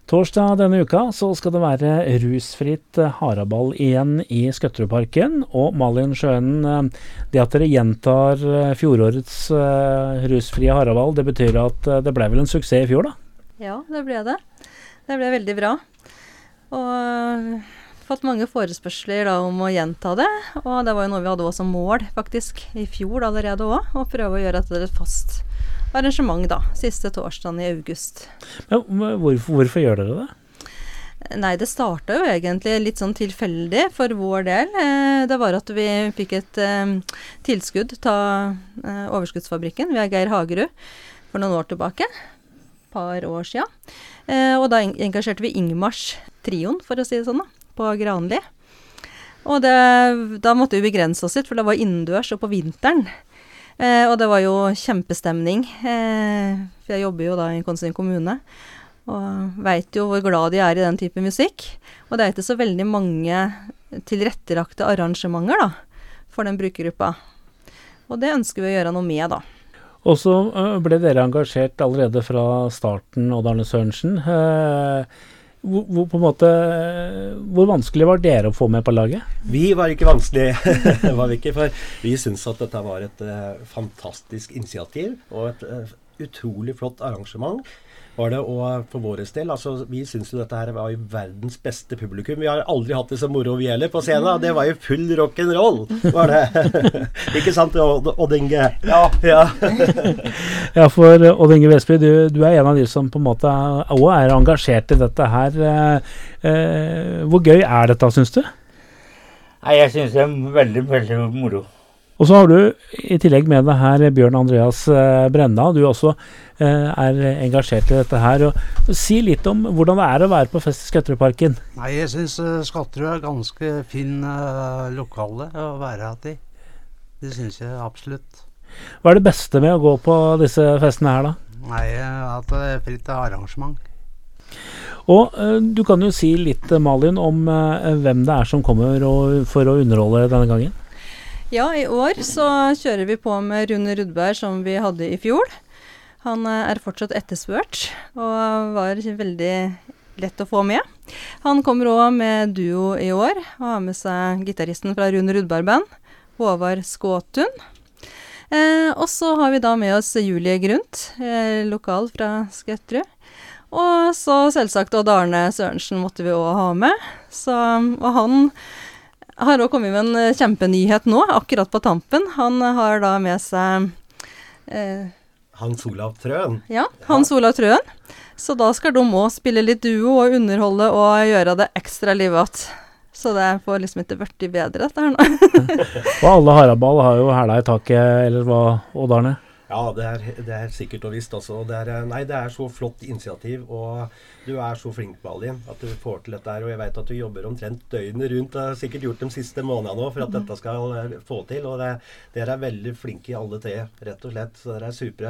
Torsdag denne uka så skal det være rusfritt haraball igjen i Skøtterudparken. Og Malin Sjøen, det at dere gjentar fjorårets rusfrie haraball, det betyr at det ble vel en suksess i fjor, da? Ja, det ble det. Det ble veldig bra. Og fått mange forespørsler da, om å gjenta det. Og det var jo noe vi hadde også som mål, faktisk, i fjor allerede også, å prøve å gjøre dette til et fast arrangement da, siste torsdagen i august. Men hvorfor gjør dere det? Nei, det startet jo egentlig litt sånn tilfeldig for vår del. Det var at vi fikk et tilskudd til Overskuddsfabrikken via Geir Hagerud for noen år tilbake, par år siden. Og da engasjerte vi Ingmars Trion, for å si det sånn da, på Granli. Og da måtte vi begrense oss litt, for det var innendørs og på vinteren. Og det var jo kjempestemning, for jeg jobber jo da i Konsum kommune, og vet jo hvor glad de er i den type musikk. Og det er ikke så veldig mange tilrettelagte arrangementer da, for den brukergruppa. Og det ønsker vi å gjøre noe med da. Og så ble dere engasjert allerede fra starten, Odd Arne Sørensen. Hvor vanskelig var dere å få med på laget? Vi var ikke vanskelig, var vi ikke, for vi synes at dette var et fantastisk initiativ og et utrolig flott arrangement. Var det, og for våres del, altså vi synes jo dette her var jo verdens beste publikum. Vi har aldri hatt det så moro vi heller på scenen. Det var jo full rock'n'roll, var det. Ikke sant, Odd Inge? Ja. Ja, for Odd Inge Vestby, du er en av de som på en måte også er engasjert i dette her. Hvor gøy er dette, synes du? Nei, jeg synes det er veldig, veldig moro. Og så har du i tillegg med det her Bjørn Andreas Brenna, du også er engasjert i dette her. Og si litt om hvordan det er å være på fest i Skøtterudparken. Nei, jeg synes Skøtterud er ganske fin lokale å være hatt i. Det synes jeg absolutt. Hva er det beste med å gå på disse festene her da? Nei, at det er fritt arrangement. Og du kan jo si litt, Malin, om hvem det er som kommer for å underholde denne gangen. Ja, i år så kjører vi på med Rune Rudberg som vi hadde i fjor. Han er fortsatt etterspurt, og var veldig lett å få med. Han kommer også med duo i år, og har med seg gitaristen fra Rune Rudberg-band, Håvard Skåtun. Og så har vi da med oss Julie Grunt, lokal fra Skøtterud. Og så selvsagt Odd Arne Sørensen måtte vi også ha med. Og han har også kommet med en kjempenyhet nå, akkurat på tampen. Han har da med seg Hans Olav Trøen. Ja, Hans Olav Trøen. Så da skal de også spille litt duo og underholde og gjøre det ekstra livet. Så det får liksom ikke vært bedre dette her nå. Og alle haraball har jo hæla i taket, eller hva, Odd Arne? Ja, det er sikkert og visst også. Det er så flott initiativ, og du er så flink, Malin, at du får til dette her. Og jeg vet at du jobber omtrent døgnet rundt. Du har sikkert gjort de siste månedene nå for at dette skal få til. Og dere er veldig flinke i alle tre, rett og slett. Så dere er supre.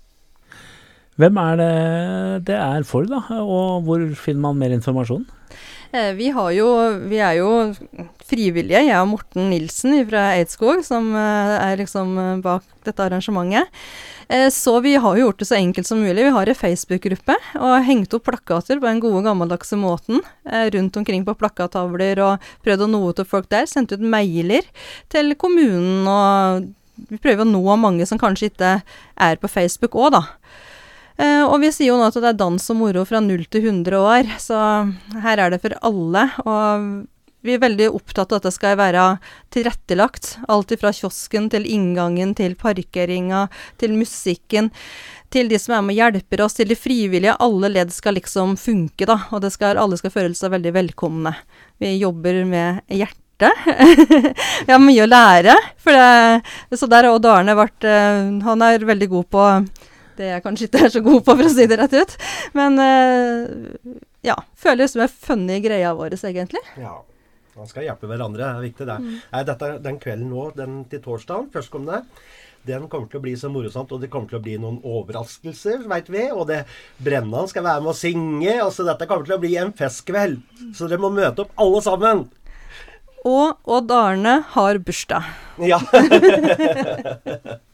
Hvem er det er for da? Og hvor finner man mer informasjon? Vi er jo frivillige, jeg og Morten Nilsen fra Eidskog, som er liksom bak dette arrangementet. Så vi har jo gjort det så enkelt som mulig. Vi har en Facebook-gruppe, og hengt opp plakater på den gode gammeldagse måten, rundt omkring på plakattavler, og prøvd å nå ut til folk der, sendt ut mailer til kommunen, og vi prøver å nå mange som kanskje ikke er på Facebook også da. Og vi sier jo nå at det er dans og moro fra 0 til 100 år, så her er det for alle, og vi er veldig opptatt av at det skal være tilrettelagt, alt fra kiosken til inngangen, til parkeringa, til musikken, til de som er med og hjelper oss, til de frivillige. Alle ledd skal liksom funke da, og alle skal føle seg veldig velkomne. Vi jobber med hjertet. Vi har mye å lære, så der har Odd Arne han er veldig god på det jeg kanskje ikke er så god på, for å si det rett ut. Men ja, føler det som er funny greia våres, egentlig. Ja, man skal hjelpe hverandre, det er viktig det. Den kvelden nå, den til torsdagen, førstkommende, den kommer til å bli så morosamt, og det kommer til å bli noen overraskelser, vet vi, og Brennan skal være med å synge, og så dette kommer til å bli en festkveld. Så dere må møte opp alle sammen. Og Odd Arne har bursdag. Ja.